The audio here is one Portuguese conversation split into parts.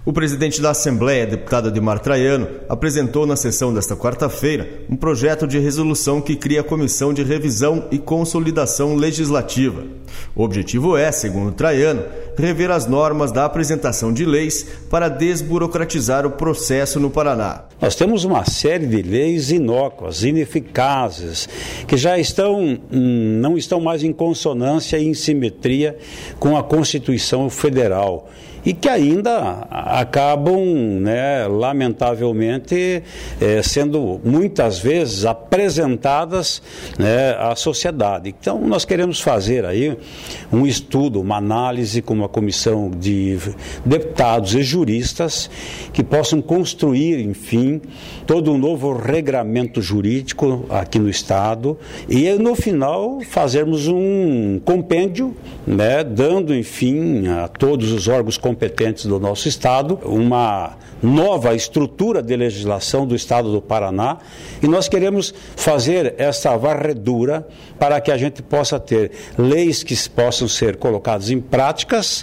O presidente da Assembleia, deputado Ademar Traiano, apresentou na sessão desta quarta-feira um projeto de resolução que cria a Comissão de Revisão e Consolidação Legislativa. O objetivo é, segundo Traiano, rever as normas da apresentação de leis para desburocratizar o processo no Paraná. Nós temos uma série de leis inócuas, ineficazes, que já não estão mais em consonância e em simetria com a Constituição Federal e que ainda acabam, lamentavelmente, sendo muitas vezes apresentadas à sociedade. Então, nós queremos fazer aí um estudo, uma análise com uma comissão de deputados e juristas que possam construir, enfim, todo um novo regramento jurídico aqui no Estado e, no final, fazermos um compêndio, dando, enfim, a todos os órgãos competentes do nosso Estado uma nova estrutura de legislação do Estado do Paraná, e nós queremos fazer essa varredura para que a gente possa ter leis que possam ser colocadas em práticas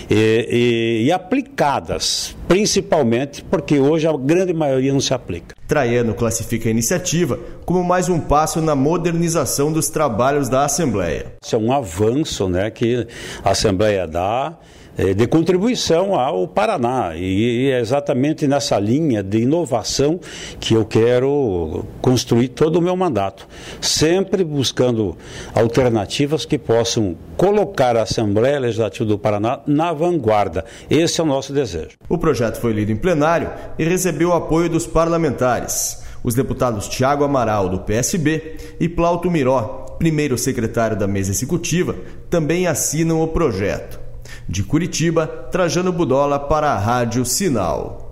e aplicadas, principalmente porque hoje a grande maioria não se aplica. Traiano classifica a iniciativa como mais um passo na modernização dos trabalhos da Assembleia. Isso é um avanço, que a Assembleia dá de contribuição ao Paraná, e é exatamente nessa linha de inovação que eu quero construir todo o meu mandato, sempre buscando alternativas que possam colocar a Assembleia Legislativa do Paraná na vanguarda. Esse é o nosso desejo. O projeto foi lido em plenário e recebeu o apoio dos parlamentares. Os deputados Tiago Amaral, do PSB, e Plauto Miró, primeiro secretário da mesa executiva, também assinam o projeto. De Curitiba, Trajano Budola para a Rádio Sinal.